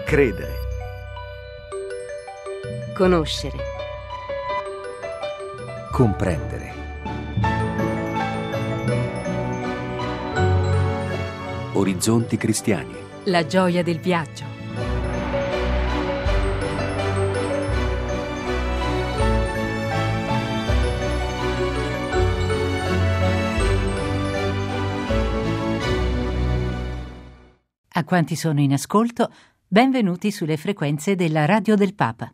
Credere. Conoscere. Comprendere. Orizzonti cristiani. La gioia del viaggio. A quanti sono in ascolto, benvenuti sulle frequenze della Radio del Papa.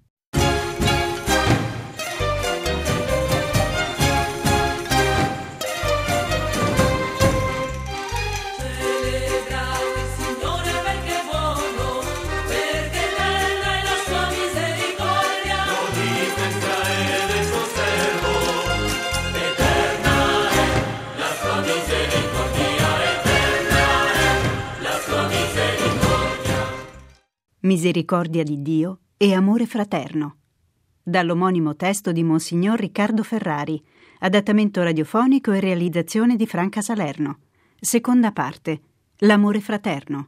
Misericordia di Dio e amore fraterno. Dall'omonimo testo di Monsignor Riccardo Ferrari, adattamento radiofonico e realizzazione di Franca Salerno. Seconda parte. L'amore fraterno.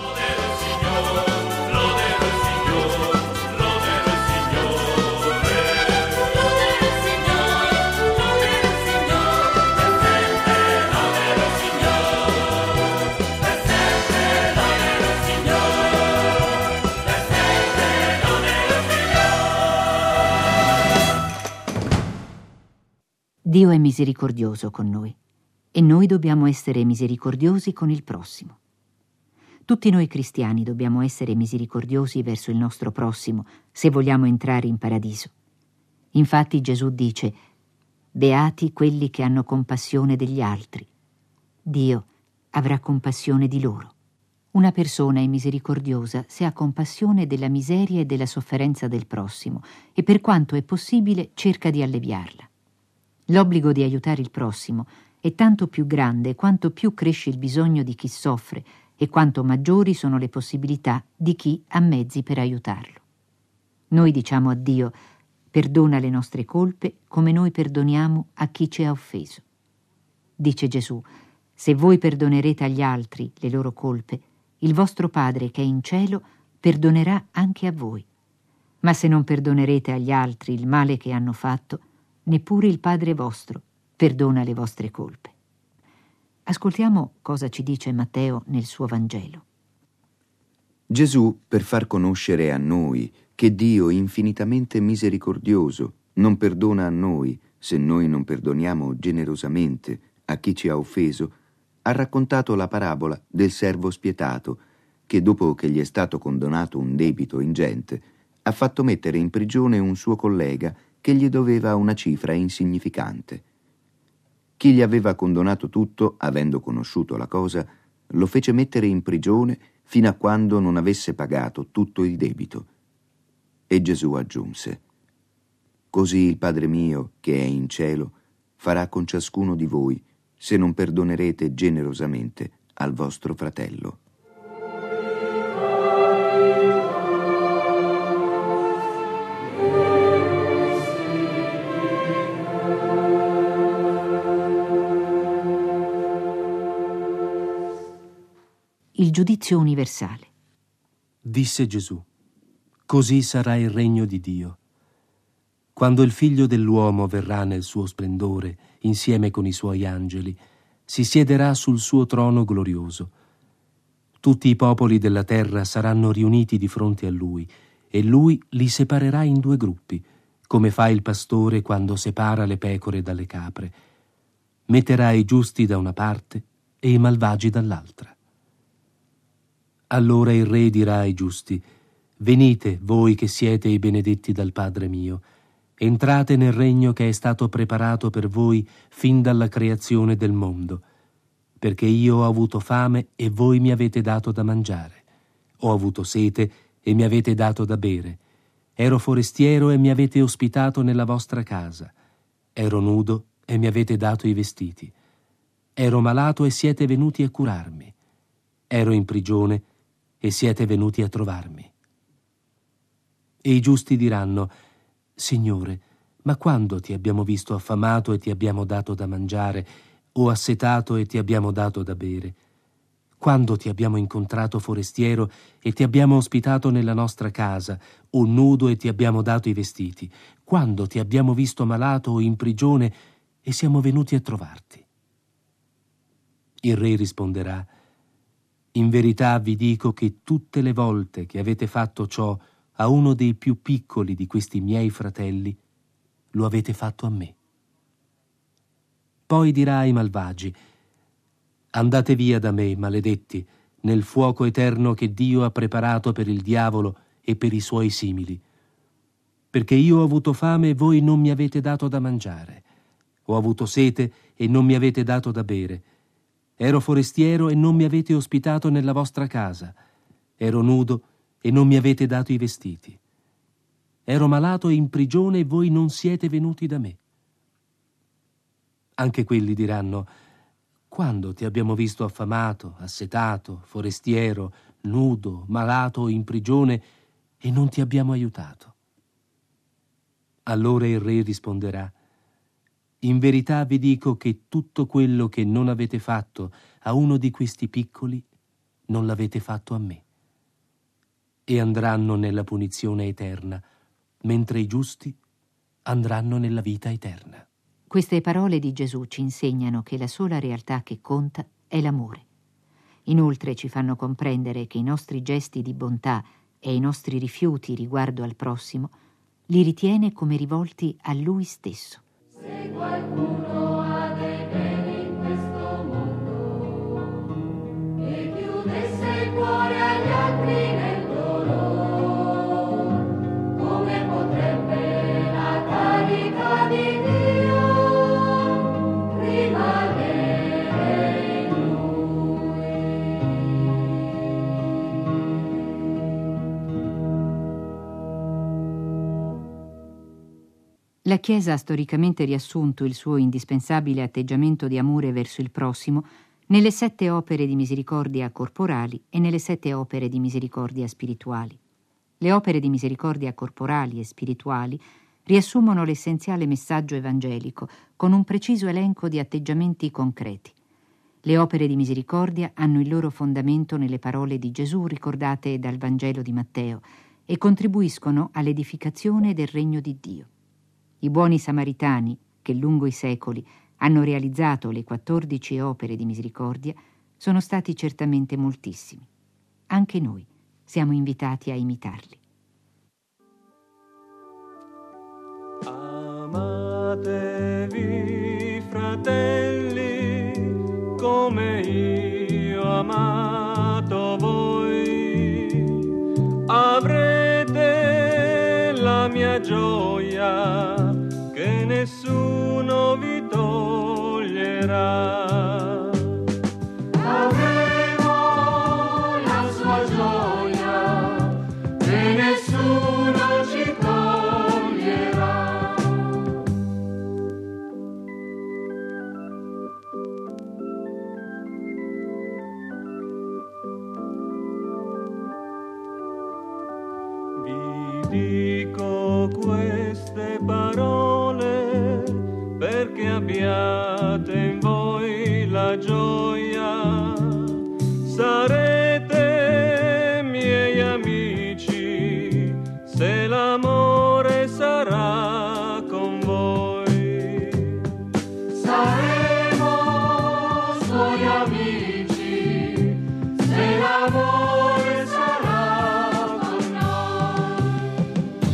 Dio è misericordioso con noi e noi dobbiamo essere misericordiosi con il prossimo. Tutti noi cristiani dobbiamo essere misericordiosi verso il nostro prossimo se vogliamo entrare in paradiso. Infatti Gesù dice: «Beati quelli che hanno compassione degli altri. Dio avrà compassione di loro». Una persona è misericordiosa se ha compassione della miseria e della sofferenza del prossimo e per quanto è possibile cerca di alleviarla. L'obbligo di aiutare il prossimo è tanto più grande quanto più cresce il bisogno di chi soffre e quanto maggiori sono le possibilità di chi ha mezzi per aiutarlo. Noi diciamo a Dio: perdona le nostre colpe come noi perdoniamo a chi ci ha offeso. Dice Gesù: se voi perdonerete agli altri le loro colpe, il vostro Padre che è in cielo perdonerà anche a voi. Ma se non perdonerete agli altri il male che hanno fatto, neppure il Padre vostro perdona le vostre colpe. Ascoltiamo cosa ci dice Matteo nel suo Vangelo. Gesù, per far conoscere a noi che Dio, infinitamente misericordioso, non perdona a noi se noi non perdoniamo generosamente a chi ci ha offeso, ha raccontato la parabola del servo spietato che, dopo che gli è stato condonato un debito ingente, ha fatto mettere in prigione un suo collega che gli doveva una cifra insignificante. Chi gli aveva condonato tutto, avendo conosciuto la cosa, lo fece mettere in prigione fino a quando non avesse pagato tutto il debito. E Gesù aggiunse: «Così il Padre mio, che è in cielo, farà con ciascuno di voi, se non perdonerete generosamente al vostro fratello». Il giudizio universale. Disse Gesù: così sarà il regno di Dio. Quando il Figlio dell'uomo verrà nel suo splendore, insieme con i suoi angeli, si siederà sul suo trono glorioso. Tutti i popoli della terra saranno riuniti di fronte a lui, e lui li separerà in due gruppi, come fa il pastore quando separa le pecore dalle capre. Metterà i giusti da una parte e i malvagi dall'altra. Allora il Re dirà ai giusti: venite, voi che siete i benedetti dal Padre mio, entrate nel regno che è stato preparato per voi fin dalla creazione del mondo, perché io ho avuto fame e voi mi avete dato da mangiare, ho avuto sete e mi avete dato da bere, ero forestiero e mi avete ospitato nella vostra casa, ero nudo e mi avete dato i vestiti, ero malato e siete venuti a curarmi, ero in prigione e siete venuti a trovarmi. E i giusti diranno: Signore, ma quando ti abbiamo visto affamato e ti abbiamo dato da mangiare, o assetato e ti abbiamo dato da bere? Quando ti abbiamo incontrato forestiero e ti abbiamo ospitato nella nostra casa, o nudo e ti abbiamo dato i vestiti? Quando ti abbiamo visto malato o in prigione e siamo venuti a trovarti? Il re risponderà: in verità vi dico che tutte le volte che avete fatto ciò a uno dei più piccoli di questi miei fratelli, lo avete fatto a me. Poi dirà ai malvagi: andate via da me, maledetti, nel fuoco eterno che Dio ha preparato per il diavolo e per i suoi simili. Perché io ho avuto fame e voi non mi avete dato da mangiare. Ho avuto sete e non mi avete dato da bere. Ero forestiero e non mi avete ospitato nella vostra casa. Ero nudo e non mi avete dato i vestiti. Ero malato e in prigione e voi non siete venuti da me. Anche quelli diranno: quando ti abbiamo visto affamato, assetato, forestiero, nudo, malato o in prigione e non ti abbiamo aiutato? Allora il re risponderà: in verità vi dico che tutto quello che non avete fatto a uno di questi piccoli, non l'avete fatto a me. E andranno nella punizione eterna, mentre i giusti andranno nella vita eterna. Queste parole di Gesù ci insegnano che la sola realtà che conta è l'amore. Inoltre ci fanno comprendere che i nostri gesti di bontà e i nostri rifiuti riguardo al prossimo li ritiene come rivolti a Lui stesso. Se qualcuno ha dei beni in questo mondo e chiudesse il cuore agli altri nel dolore, come potrebbe la carità di Dio rimanere in lui? La Chiesa ha storicamente riassunto il suo indispensabile atteggiamento di amore verso il prossimo nelle 7 opere di misericordia corporali e nelle 7 opere di misericordia spirituali. Le opere di misericordia corporali e spirituali riassumono l'essenziale messaggio evangelico con un preciso elenco di atteggiamenti concreti. Le opere di misericordia hanno il loro fondamento nelle parole di Gesù ricordate dal Vangelo di Matteo e contribuiscono all'edificazione del regno di Dio. I buoni samaritani, che lungo i secoli hanno realizzato le 14 opere di misericordia, sono stati certamente moltissimi. Anche noi siamo invitati a imitarli. Amatevi, fratelli, come io ho amato voi. Avrete la mia gioia che nessuno vi toglierà. Avremo la sua gioia che nessuno ci toglierà. Vi dico queste parole perché abbiate in voi la gioia. Sarete miei amici se l'amore sarà con voi. Saremo suoi amici se l'amore sarà con noi.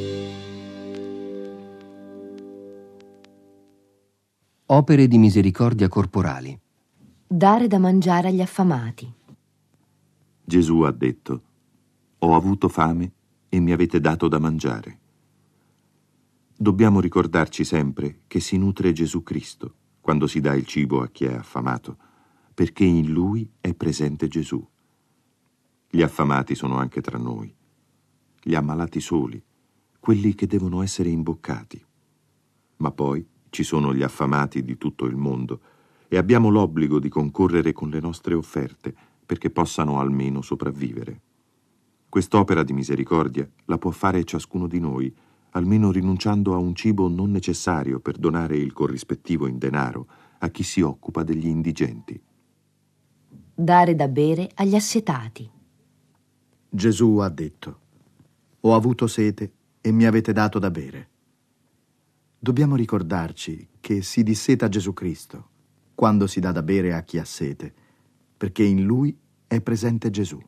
Opere di misericordia corporali. Dare da mangiare agli affamati. Gesù ha detto: ho avuto fame e mi avete dato da mangiare. Dobbiamo ricordarci sempre che si nutre Gesù Cristo quando si dà il cibo a chi è affamato, perché in Lui è presente Gesù. Gli affamati sono anche tra noi, gli ammalati soli, quelli che devono essere imboccati. Ma poi ci sono gli affamati di tutto il mondo e abbiamo l'obbligo di concorrere con le nostre offerte perché possano almeno sopravvivere. Quest'opera di misericordia la può fare ciascuno di noi, almeno rinunciando a un cibo non necessario per donare il corrispettivo in denaro a chi si occupa degli indigenti. Dare da bere agli assetati. Gesù ha detto: ho avuto sete e mi avete dato da bere. Dobbiamo ricordarci che si disseta Gesù Cristo quando si dà da bere a chi ha sete, perché in Lui è presente Gesù.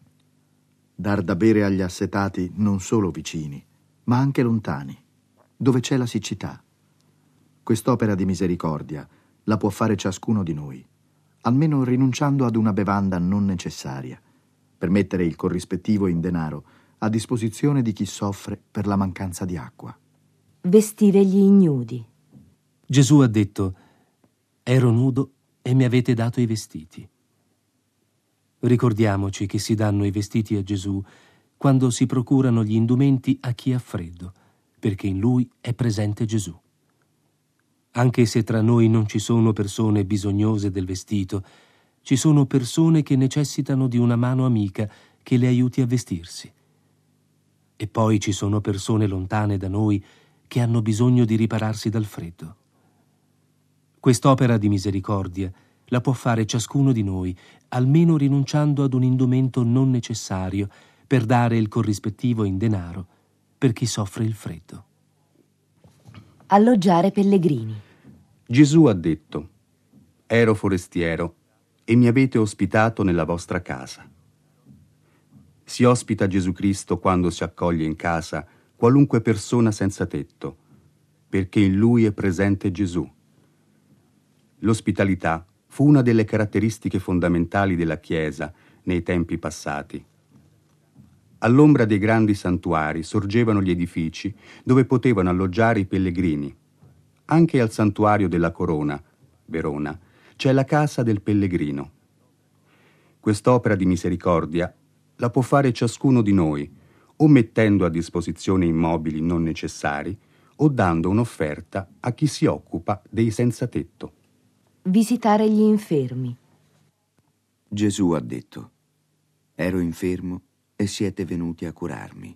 Dar da bere agli assetati non solo vicini, ma anche lontani, dove c'è la siccità. Quest'opera di misericordia la può fare ciascuno di noi, almeno rinunciando ad una bevanda non necessaria, per mettere il corrispettivo in denaro a disposizione di chi soffre per la mancanza di acqua. Vestire gli ignudi. Gesù ha detto: ero nudo e mi avete dato i vestiti. Ricordiamoci che si danno i vestiti a Gesù quando si procurano gli indumenti a chi ha freddo, perché in Lui è presente Gesù. Anche se tra noi non ci sono persone bisognose del vestito, ci sono persone che necessitano di una mano amica che le aiuti a vestirsi. E poi ci sono persone lontane da noi che hanno bisogno di ripararsi dal freddo. Quest'opera di misericordia la può fare ciascuno di noi, almeno rinunciando ad un indumento non necessario per dare il corrispettivo in denaro per chi soffre il freddo. Alloggiare pellegrini. Gesù ha detto: ero forestiero e mi avete ospitato nella vostra casa. Si ospita Gesù Cristo quando si accoglie in casa qualunque persona senza tetto, perché in Lui è presente Gesù. L'ospitalità fu una delle caratteristiche fondamentali della Chiesa nei tempi passati. All'ombra dei grandi santuari sorgevano gli edifici dove potevano alloggiare i pellegrini. Anche al santuario della Corona, Verona, c'è la casa del pellegrino. Quest'opera di misericordia la può fare ciascuno di noi, o mettendo a disposizione immobili non necessari, o dando un'offerta a chi si occupa dei senza tetto. Visitare gli infermi. Gesù ha detto: ero infermo e siete venuti a curarmi.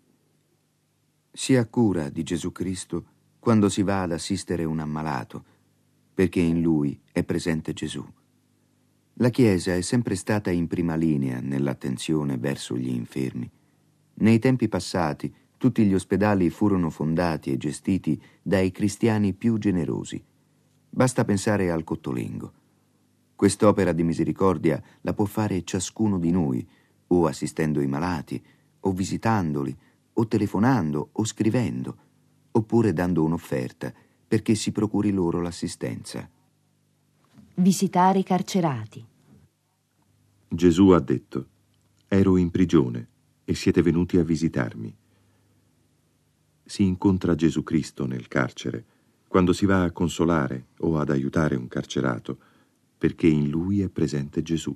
Si ha cura di Gesù Cristo quando si va ad assistere un ammalato, perché in Lui è presente Gesù. La Chiesa è sempre stata in prima linea nell'attenzione verso gli infermi. Nei tempi passati tutti gli ospedali furono fondati e gestiti dai cristiani più generosi. Basta pensare al Cottolengo. Quest'opera di misericordia la può fare ciascuno di noi, o assistendo i malati, o visitandoli, o telefonando, o scrivendo, oppure dando un'offerta perché si procuri loro l'assistenza. Visitare i carcerati. Gesù ha detto: ero in prigione e siete venuti a visitarmi. Si incontra Gesù Cristo nel carcere quando si va a consolare o ad aiutare un carcerato, perché in Lui è presente Gesù.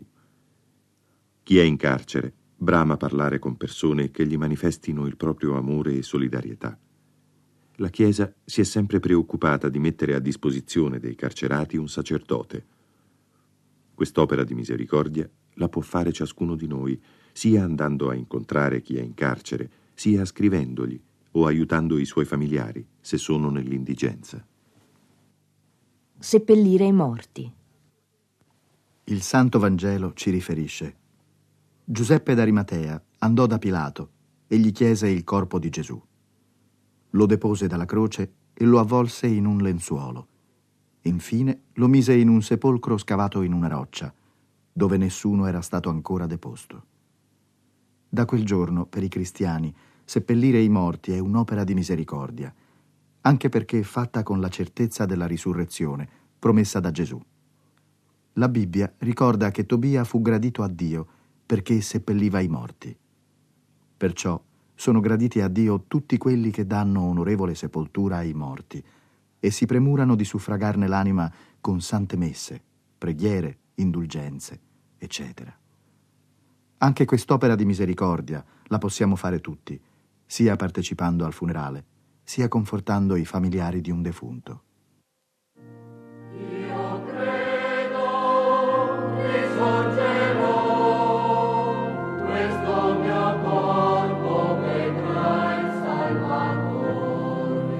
Chi è in carcere brama parlare con persone che gli manifestino il proprio amore e solidarietà. La Chiesa si è sempre preoccupata di mettere a disposizione dei carcerati un sacerdote. Quest'opera di misericordia la può fare ciascuno di noi, sia andando a incontrare chi è in carcere, sia scrivendogli o aiutando i suoi familiari se sono nell'indigenza. Seppellire i morti. Il Santo Vangelo ci riferisce: Giuseppe d'Arimatea andò da Pilato e gli chiese il corpo di Gesù. Lo depose dalla croce e lo avvolse in un lenzuolo. Infine lo mise in un sepolcro scavato in una roccia, dove nessuno era stato ancora deposto. Da quel giorno, per i cristiani, seppellire i morti è un'opera di misericordia, anche perché fatta con la certezza della risurrezione promessa da Gesù. La Bibbia ricorda che Tobia fu gradito a Dio perché seppelliva i morti. Perciò sono graditi a Dio tutti quelli che danno onorevole sepoltura ai morti e si premurano di suffragarne l'anima con sante messe, preghiere, indulgenze, eccetera. Anche quest'opera di misericordia la possiamo fare tutti, sia partecipando al funerale, sia confortando i familiari di un defunto. Io credo, risorgerò, questo mio corpo vedrà il Salvatore.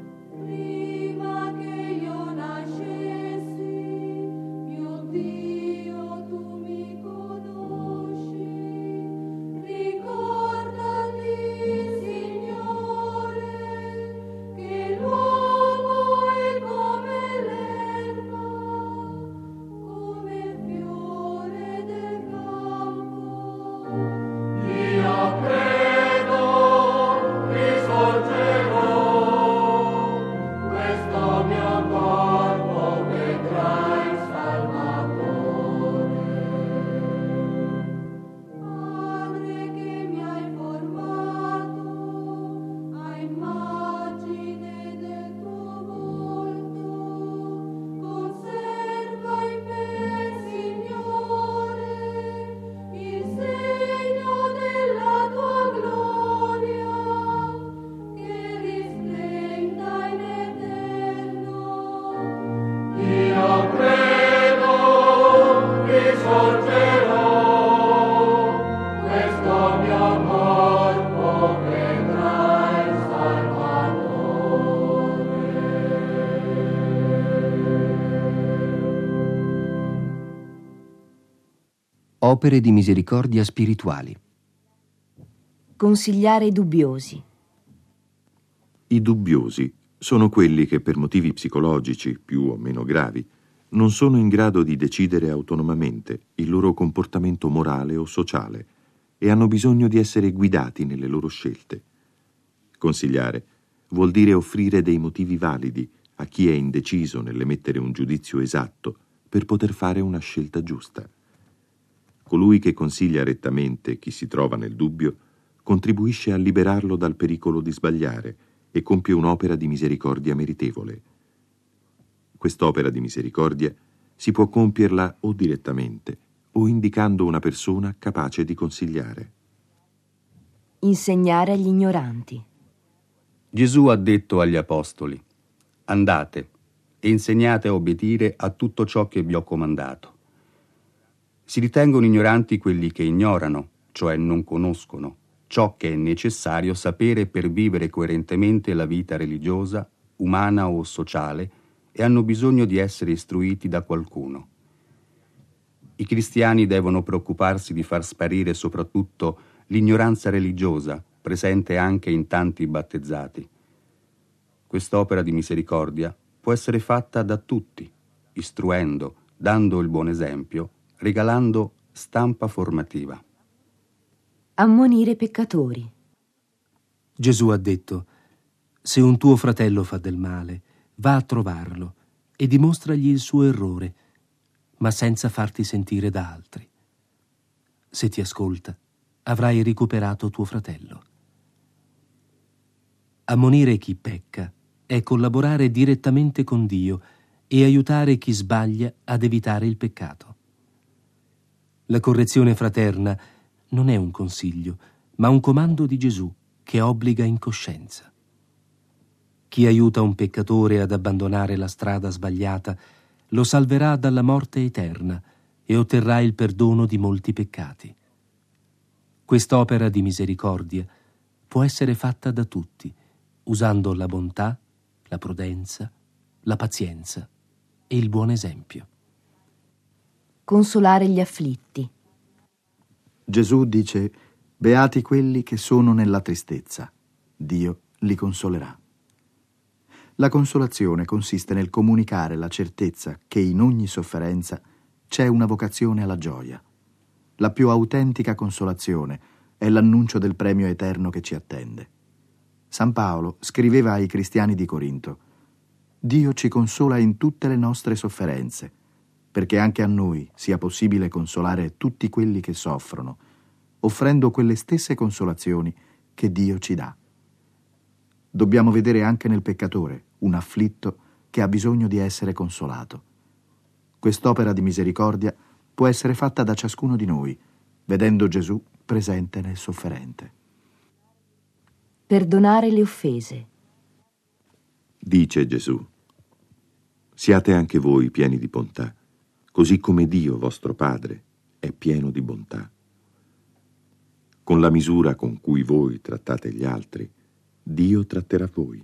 Prima che io nascessi, mio Dio Opere di misericordia spirituali. Consigliare i dubbiosi. I dubbiosi sono quelli che per motivi psicologici, più o meno gravi, non sono in grado di decidere autonomamente il loro comportamento morale o sociale e hanno bisogno di essere guidati nelle loro scelte. Consigliare vuol dire offrire dei motivi validi a chi è indeciso nell'emettere un giudizio esatto per poter fare una scelta giusta. Colui che consiglia rettamente chi si trova nel dubbio contribuisce a liberarlo dal pericolo di sbagliare e compie un'opera di misericordia meritevole. Quest'opera di misericordia si può compierla o direttamente o indicando una persona capace di consigliare. Insegnare agli ignoranti. Gesù ha detto agli apostoli: andate e insegnate a obbedire a tutto ciò che vi ho comandato. Si ritengono ignoranti quelli che ignorano, cioè non conoscono, ciò che è necessario sapere per vivere coerentemente la vita religiosa, umana o sociale, e hanno bisogno di essere istruiti da qualcuno. I cristiani devono preoccuparsi di far sparire soprattutto l'ignoranza religiosa, presente anche in tanti battezzati. Quest'opera di misericordia può essere fatta da tutti, istruendo, dando il buon esempio, regalando stampa formativa. Ammonire i peccatori. Gesù ha detto: se un tuo fratello fa del male, va a trovarlo e dimostragli il suo errore, ma senza farti sentire da altri. Se ti ascolta, avrai recuperato tuo fratello. Ammonire chi pecca è collaborare direttamente con Dio e aiutare chi sbaglia ad evitare il peccato. La correzione fraterna non è un consiglio, ma un comando di Gesù che obbliga in coscienza. Chi aiuta un peccatore ad abbandonare la strada sbagliata lo salverà dalla morte eterna e otterrà il perdono di molti peccati. Quest'opera di misericordia può essere fatta da tutti, usando la bontà, la prudenza, la pazienza e il buon esempio. Consolare gli afflitti. Gesù dice: beati quelli che sono nella tristezza, Dio li consolerà. La consolazione consiste nel comunicare la certezza che in ogni sofferenza c'è una vocazione alla gioia. La più autentica consolazione è l'annuncio del premio eterno che ci attende. San Paolo scriveva ai cristiani di Corinto: Dio ci consola in tutte le nostre sofferenze, perché anche a noi sia possibile consolare tutti quelli che soffrono, offrendo quelle stesse consolazioni che Dio ci dà. Dobbiamo vedere anche nel peccatore un afflitto che ha bisogno di essere consolato. Quest'opera di misericordia può essere fatta da ciascuno di noi, vedendo Gesù presente nel sofferente. Perdonare le offese. Dice Gesù: siate anche voi pieni di bontà, così come Dio vostro Padre è pieno di bontà. Con la misura con cui voi trattate gli altri, Dio tratterà voi.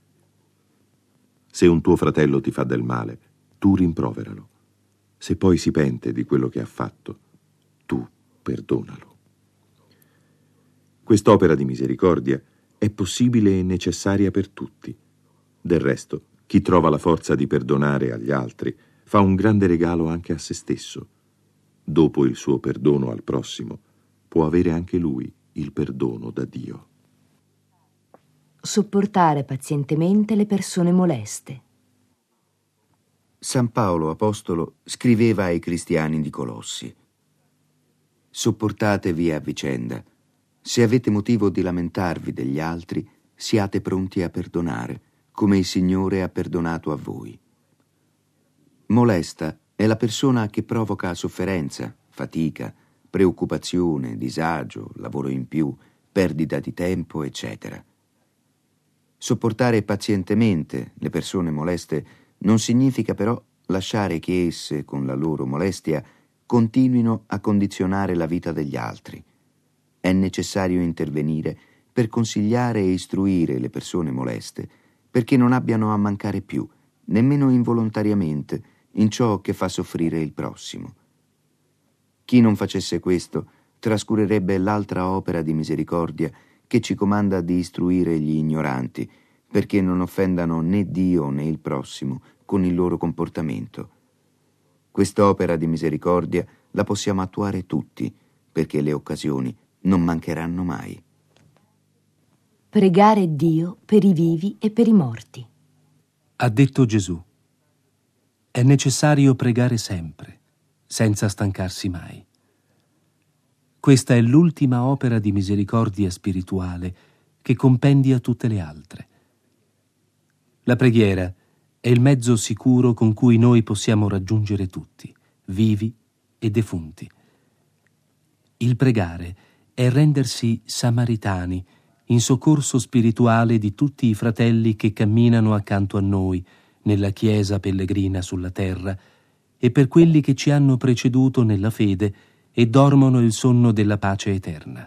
Se un tuo fratello ti fa del male, tu rimproveralo. Se poi si pente di quello che ha fatto, tu perdonalo. Quest'opera di misericordia è possibile e necessaria per tutti. Del resto, chi trova la forza di perdonare agli altri fa un grande regalo anche a se stesso. Dopo il suo perdono al prossimo, può avere anche lui il perdono da Dio. Sopportare pazientemente le persone moleste. San Paolo Apostolo scriveva ai cristiani di Colossi: sopportatevi a vicenda. Se avete motivo di lamentarvi degli altri, siate pronti a perdonare, come il Signore ha perdonato a voi. Molesta è la persona che provoca sofferenza, fatica, preoccupazione, disagio, lavoro in più, perdita di tempo, eccetera. Sopportare pazientemente le persone moleste non significa però lasciare che esse, con la loro molestia, continuino a condizionare la vita degli altri. È necessario intervenire per consigliare e istruire le persone moleste, perché non abbiano a mancare più, nemmeno involontariamente, in ciò che fa soffrire il prossimo. Chi non facesse questo trascurerebbe l'altra opera di misericordia che ci comanda di istruire gli ignoranti, perché non offendano né Dio né il prossimo con il loro comportamento. Quest'opera di misericordia la possiamo attuare tutti, perché le occasioni non mancheranno mai. Pregare Dio per i vivi e per i morti. Ha detto Gesù: è necessario pregare sempre, senza stancarsi mai. Questa è l'ultima opera di misericordia spirituale che compendia tutte le altre. La preghiera è il mezzo sicuro con cui noi possiamo raggiungere tutti, vivi e defunti. Il pregare è rendersi samaritani in soccorso spirituale di tutti i fratelli che camminano accanto a noi nella Chiesa pellegrina sulla terra e per quelli che ci hanno preceduto nella fede e dormono il sonno della pace eterna.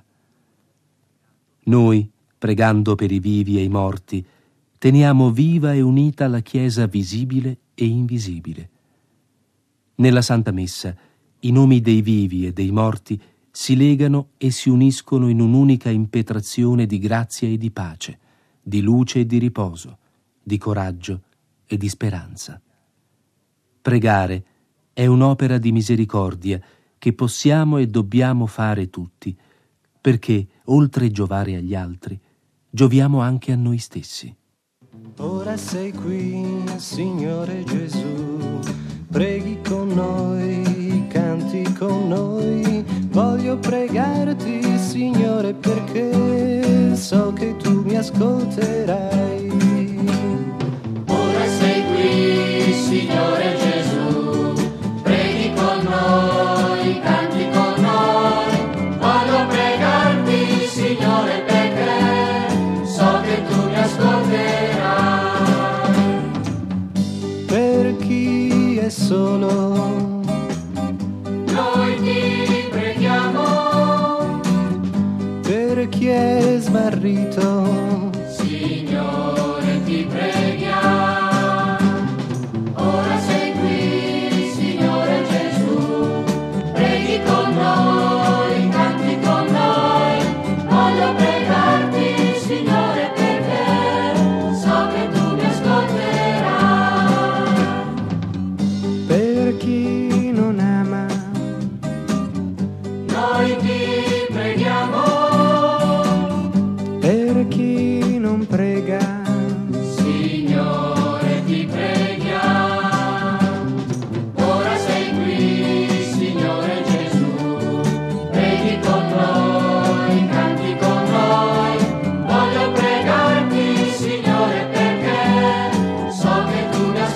Noi, pregando per i vivi e i morti, teniamo viva e unita la Chiesa visibile e invisibile. Nella Santa Messa, i nomi dei vivi e dei morti si legano e si uniscono in un'unica impetrazione di grazia e di pace, di luce e di riposo, di coraggio e di speranza. Pregare è un'opera di misericordia che possiamo e dobbiamo fare tutti, perché, oltre giovare agli altri, gioviamo anche a noi stessi. Ora sei qui, Signore Gesù, preghi con noi, canti con noi. Voglio pregarti, Signore, perché so che tu mi ascolterai. Ora sei qui, Signore Gesù, preghi con noi, canti con noi. Voglio pregarti, Signore, perché so che tu mi ascolterai. Per chi è solo, noi ti preghiamo. Per chi è smarrito, Signore, ti preghiamo. Ora sei qui, Signore Gesù, preghi con noi, canti con noi. Voglio pregarti, Signore, perché so che tu mi ascolterai. per chi non ama, Noi ti preghiamo. per chi non prega, Signore, ti preghiamo. Ora sei qui, Signore Gesù, preghi con noi, canti con noi. Voglio pregarti, Signore, perché so che tu mi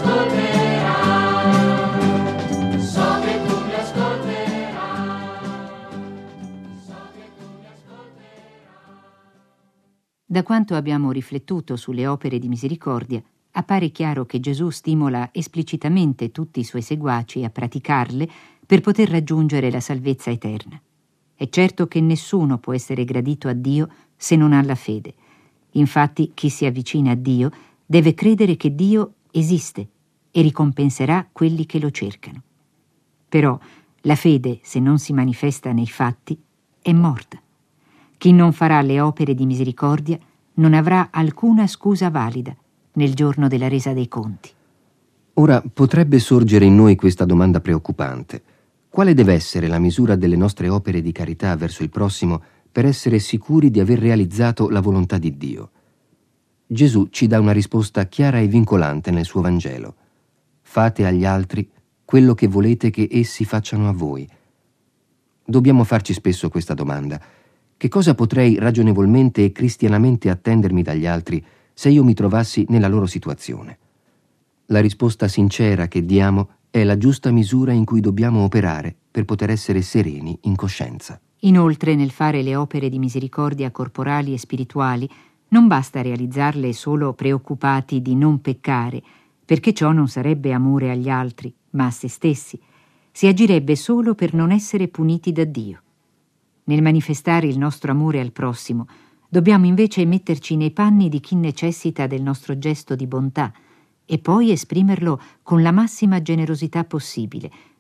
ascolterai. So che tu mi ascolterai. So che tu mi ascolterai. Da quanto abbiamo riflettuto sulle opere di misericordia, appare chiaro che Gesù stimola esplicitamente tutti i suoi seguaci a praticarle per poter raggiungere la salvezza eterna. È certo che nessuno può essere gradito a Dio se non ha la fede. Infatti, chi si avvicina a Dio deve credere che Dio esiste e ricompenserà quelli che lo cercano. Però la fede, se non si manifesta nei fatti, è morta. Chi non farà le opere di misericordia non avrà alcuna scusa valida nel giorno della resa dei conti. Ora potrebbe sorgere in noi questa domanda preoccupante. Quale deve essere la misura delle nostre opere di carità verso il prossimo per essere sicuri di aver realizzato la volontà di Dio? Gesù ci dà una risposta chiara e vincolante nel suo Vangelo. Fate agli altri quello che volete che essi facciano a voi. Dobbiamo farci spesso questa domanda. Che cosa potrei ragionevolmente e cristianamente attendermi dagli altri se io mi trovassi nella loro situazione? La risposta sincera che diamo è la giusta misura in cui dobbiamo operare per poter essere sereni in coscienza. Inoltre, nel fare le opere di misericordia corporali e spirituali, non basta realizzarle solo preoccupati di non peccare, perché ciò non sarebbe amore agli altri, ma a se stessi. Si agirebbe solo per non essere puniti da Dio. Nel manifestare il nostro amore al prossimo, dobbiamo invece metterci nei panni di chi necessita del nostro gesto di bontà e poi esprimerlo con la massima generosità possibile,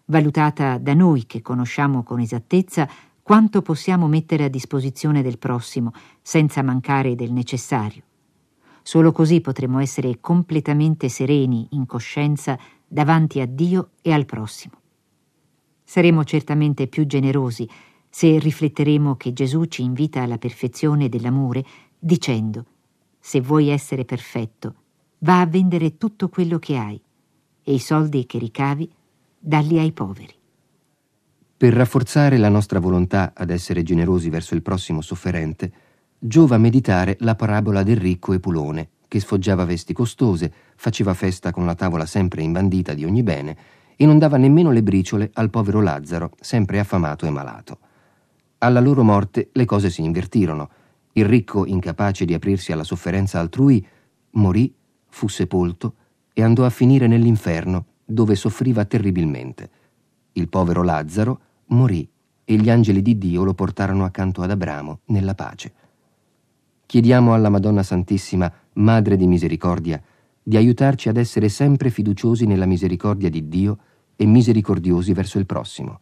valutata da noi che conosciamo con esattezza quanto possiamo mettere a disposizione del prossimo senza mancare del necessario. Solo così potremo essere completamente sereni in coscienza davanti a Dio e al prossimo. Saremo certamente più generosi se rifletteremo che Gesù ci invita alla perfezione dell'amore dicendo: se vuoi essere perfetto, va a vendere tutto quello che hai e i soldi che ricavi dalli ai poveri. Per rafforzare la nostra volontà ad essere generosi verso il prossimo sofferente, giova meditare la parabola del ricco Epulone, che sfoggiava vesti costose, faceva festa con la tavola sempre imbandita di ogni bene e non dava nemmeno le briciole al povero Lazzaro, sempre affamato e malato. Alla loro morte le cose si invertirono. Il ricco, incapace di aprirsi alla sofferenza altrui, morì, fu sepolto e andò a finire nell'inferno, dove soffriva terribilmente. Il povero Lazzaro morì e gli angeli di Dio lo portarono accanto ad Abramo nella pace. Chiediamo alla Madonna Santissima, Madre di Misericordia, di aiutarci ad essere sempre fiduciosi nella misericordia di Dio e misericordiosi verso il prossimo.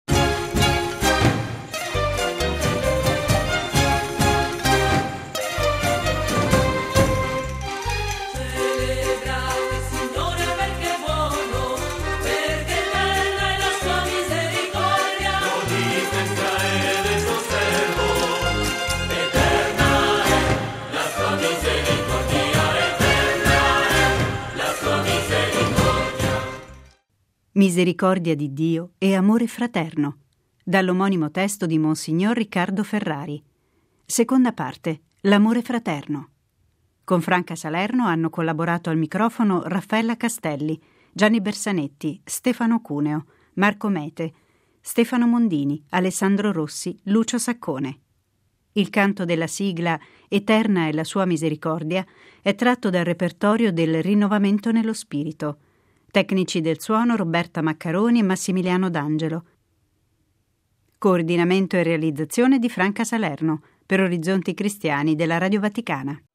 Misericordia di Dio e amore fraterno, dall'omonimo testo di Monsignor Riccardo Ferrari. Seconda parte, l'amore fraterno. Con Franca Salerno hanno collaborato al microfono Raffaella Castelli, Gianni Bersanetti, Stefano Cuneo, Marco Mete, Stefano Mondini, Alessandro Rossi, Lucio Saccone. Il canto della sigla Eterna è la sua misericordia è tratto dal repertorio del Rinnovamento nello Spirito. Tecnici del suono Roberta Maccaroni e Massimiliano D'Angelo. Coordinamento e realizzazione di Franca Salerno per Orizzonti Cristiani della Radio Vaticana.